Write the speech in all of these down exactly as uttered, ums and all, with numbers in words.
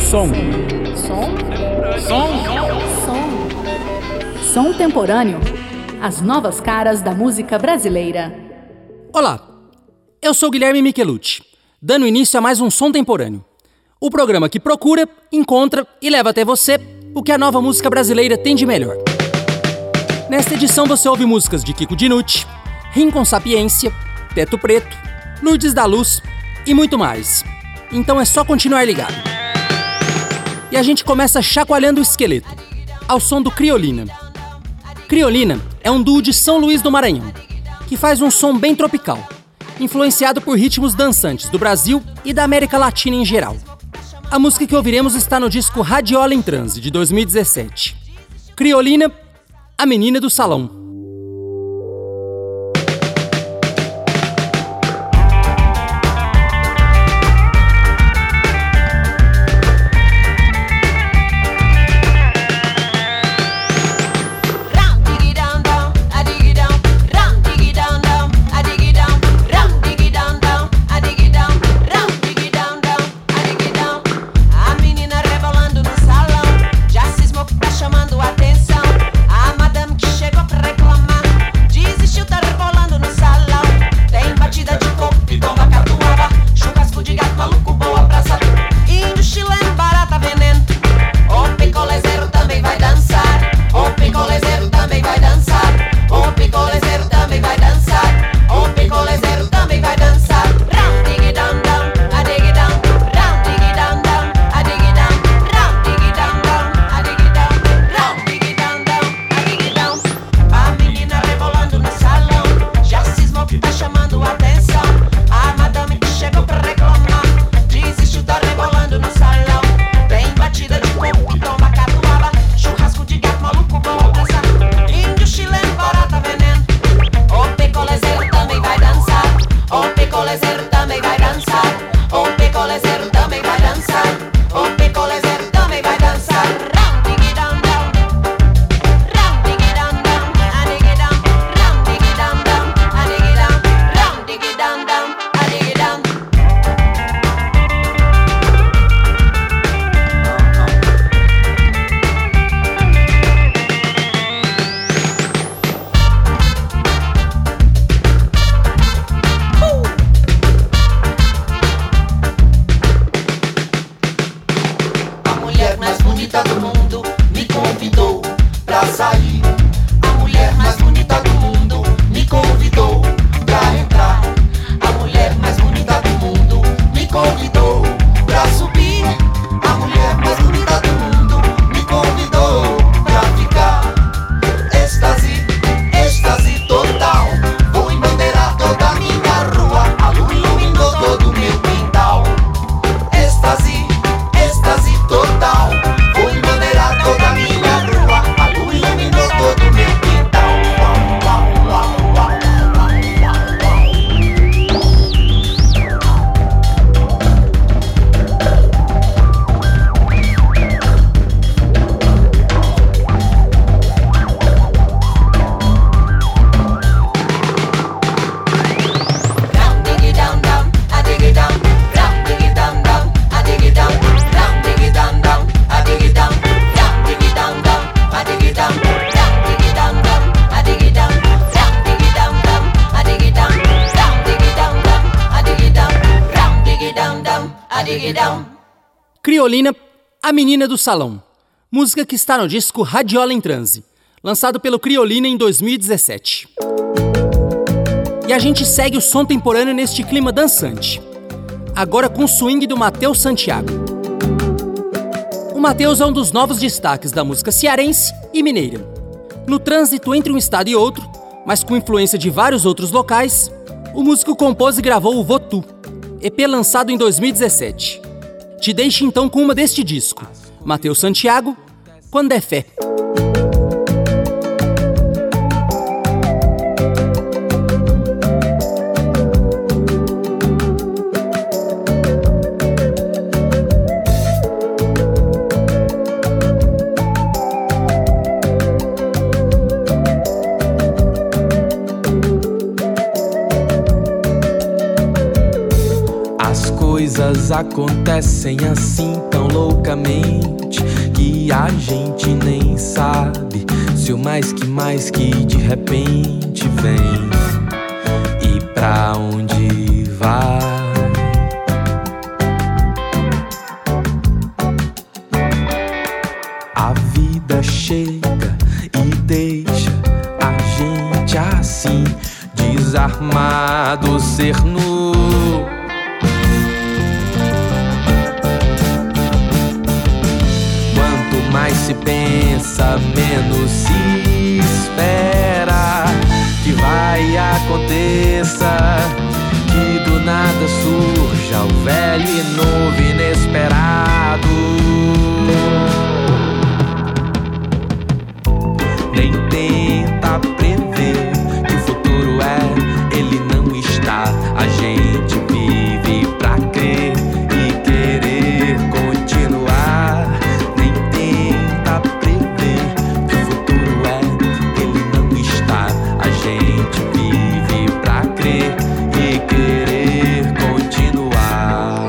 Som. Som? Som. Som. Som temporâneo. As novas caras da música brasileira. Olá, eu sou Guilherme Michelucci, dando início a mais um Som Temporâneo. O programa que procura, encontra e leva até você o que a nova música brasileira tem de melhor. Nesta edição você ouve músicas de Kiko Dinucci, Rincon Sapiência, Teto Preto, Lourdes da Luz e muito mais. Então é só continuar ligado. E a gente começa chacoalhando o esqueleto, ao som do Criolina. Criolina é um duo de São Luís do Maranhão, que faz um som bem tropical, influenciado por ritmos dançantes do Brasil e da América Latina em geral. A música que ouviremos está no disco Radiola em Transe, de dois mil e dezessete. Criolina, a menina do salão. Criolina, a menina do salão. Música que está no disco Radiola em Transe, lançado pelo Criolina em dois mil e dezessete. E a gente segue o som temporâneo neste clima dançante. Agora com o swing do Matheus Santiago. O Matheus é um dos novos destaques da música cearense e mineira. No trânsito entre um estado e outro, mas com influência de vários outros locais, o músico compôs e gravou o Votu, E P lançado em dois mil e dezessete. Te deixo então com uma deste disco, Matheus Santiago, Quando é Fé. coisas coisas acontecem assim tão loucamente que a gente nem sabe se o mais que mais que de repente vem e pra onde vai. A vida chega e deixa a gente assim, desarmado, ser nu. Quanto mais se pensa, menos se espera que vai aconteça, que do nada surja o velho e novo inesperado. Nem tenta prever que o futuro é, ele não está. A gente vive pra crer e querer continuar. Nem tenta prever que o futuro é, ele não está. A gente vive pra crer e querer continuar.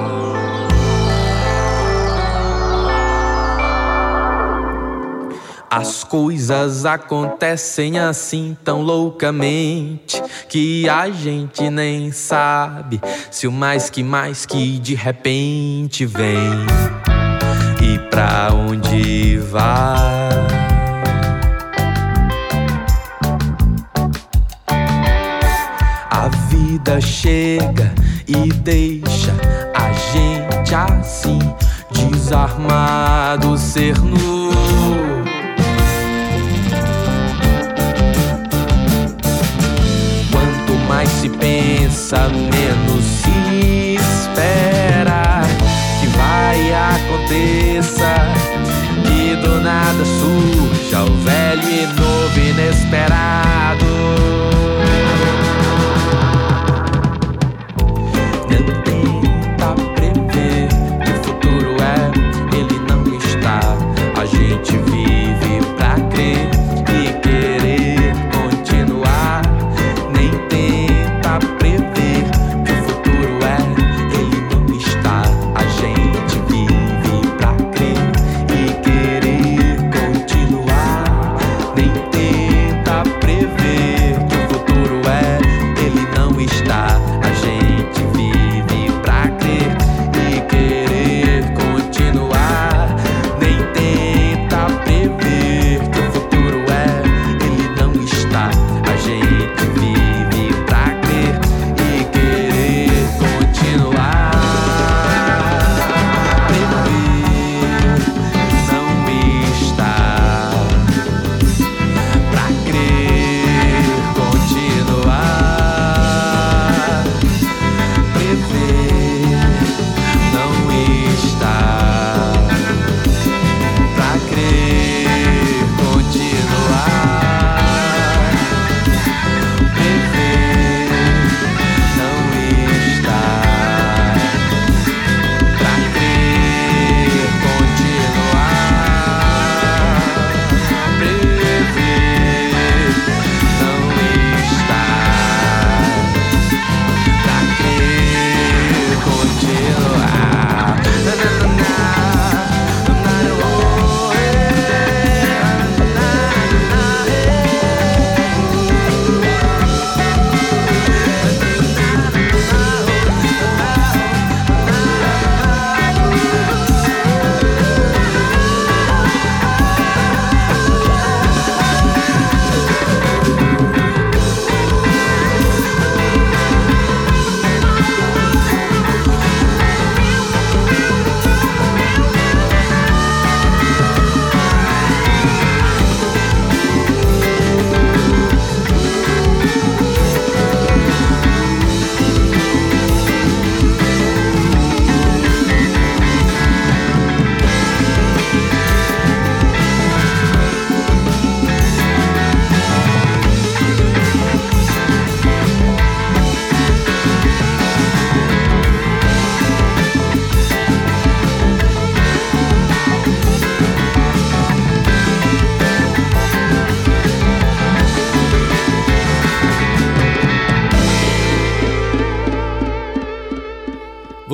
As coisas acontecem assim tão loucamente que a gente nem sabe se o mais que mais que de repente vem e pra onde vai. A vida chega e deixa a gente assim, desarmado, ser nu. Mais se pensa, menos se espera que vai aconteça, que do nada surja o velho e novo inesperado. Não tenta prever que o futuro é, ele não está. A gente vive pra crer e querer continuar. Nem tenta prever que o futuro é, ele não está. A gente vive pra crer e querer continuar. Nem tenta prever que o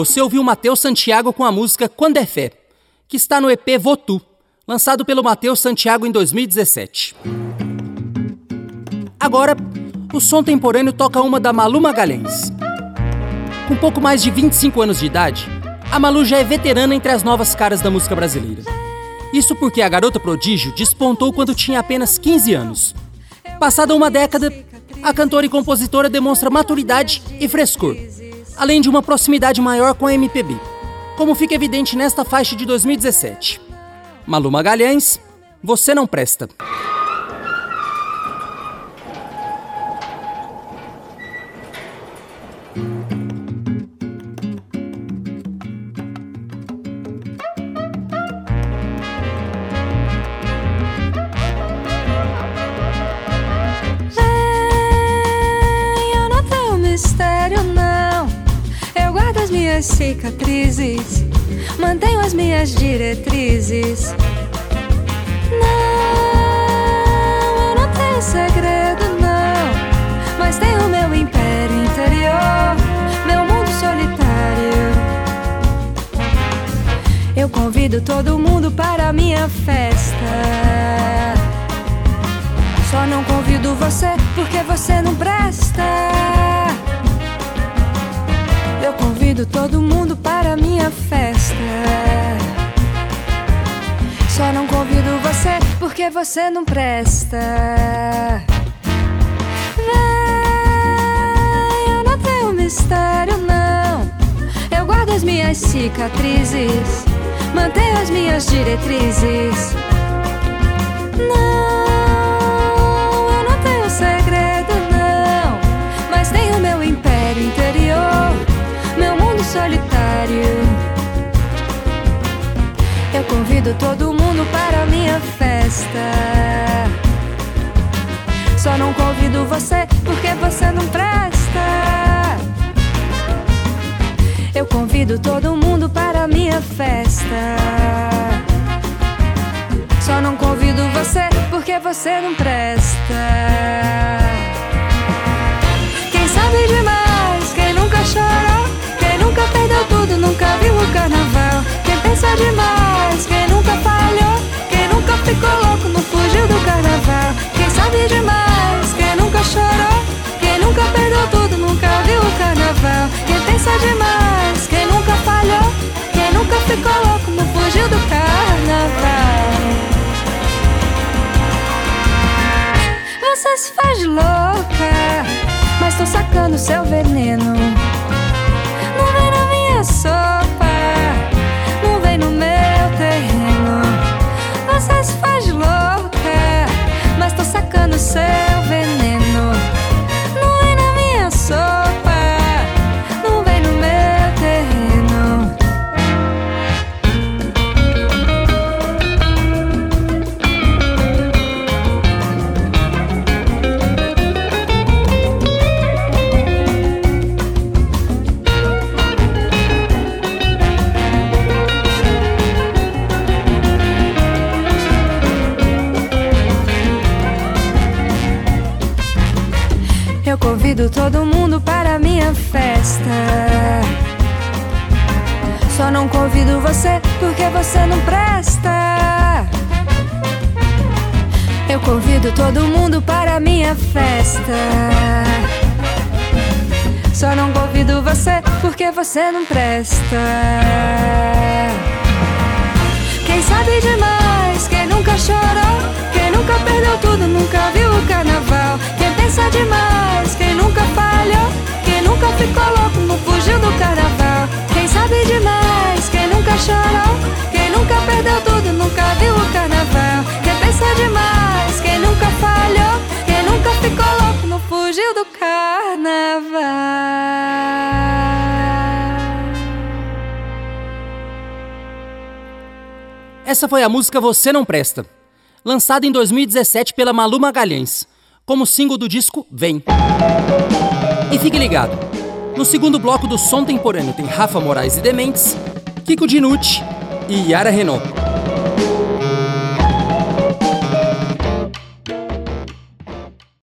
você ouviu Matheus Santiago com a música Quando é Fé, que está no E P Votu, lançado pelo Matheus Santiago em dois mil e dezessete. Agora, o Som Temporâneo toca uma da Malu Magalhães. Com pouco mais de vinte e cinco anos de idade, a Malu já é veterana entre as novas caras da música brasileira. Isso porque a garota prodígio despontou quando tinha apenas quinze anos. Passada uma década, a cantora e compositora demonstra maturidade e frescor, além de uma proximidade maior com a M P B, como fica evidente nesta faixa de dois mil e dezessete. Malu Magalhães, Você Não Presta. Cicatrizes, mantenho as minhas diretrizes. Não, eu não tenho segredo, não, mas tenho meu império interior, meu mundo solitário. Eu convido todo mundo para a minha festa. Só não convido você porque você não presta. Eu convido todo mundo para a minha festa. Só não convido você porque você não presta. Vem, eu não tenho mistério, não. Eu guardo as minhas cicatrizes, mantenho as minhas diretrizes. Não, eu não tenho segredo, não, mas tenho meu império interior, meu mundo solitário. Eu convido todo mundo para a minha festa. Só não convido você porque você não presta. Eu convido todo mundo para a minha festa. Só não convido você porque você não presta. Quem sabe demais, quem nunca chorou, quem nunca perdeu tudo, nunca viu o carnaval. Quem pensa demais, quem nunca falhou, quem nunca ficou louco, não fugiu do carnaval. Quem sabe demais, quem nunca chorou, quem nunca perdeu tudo, nunca viu o carnaval. Quem pensa demais, quem nunca falhou, quem nunca ficou louco, não fugiu do carnaval. Você se faz de louca, mas tô sacando seu veneno. Não vem na minha sopa, não vem no meu terreno. Você se faz de louca, mas tô sacando seu veneno. Não vem na minha sopa, não vem no meu terreno. Eu convido todo mundo para a minha festa. Só não convido você porque você não presta. Eu convido todo mundo para a minha festa. Só não convido você porque você não presta. Quem sabe demais, quem nunca chorou, quem nunca perdeu tudo, nunca viu o carnaval. Quem pensa demais, quem nunca falhou, quem nunca ficou louco, não fugiu do carnaval. Quem sabe demais, quem nunca chorou, quem nunca perdeu tudo, nunca viu o carnaval. Quem pensa demais, quem nunca falhou, quem nunca ficou louco, não fugiu do carnaval. Essa foi a música Você Não Presta, lançada em dois mil e dezessete pela Malu Magalhães, como single do disco Vem. E fique ligado, no segundo bloco do Som Temporâneo tem Rafa Moraes e Dementes, Kiko Dinucci e Yara Renault.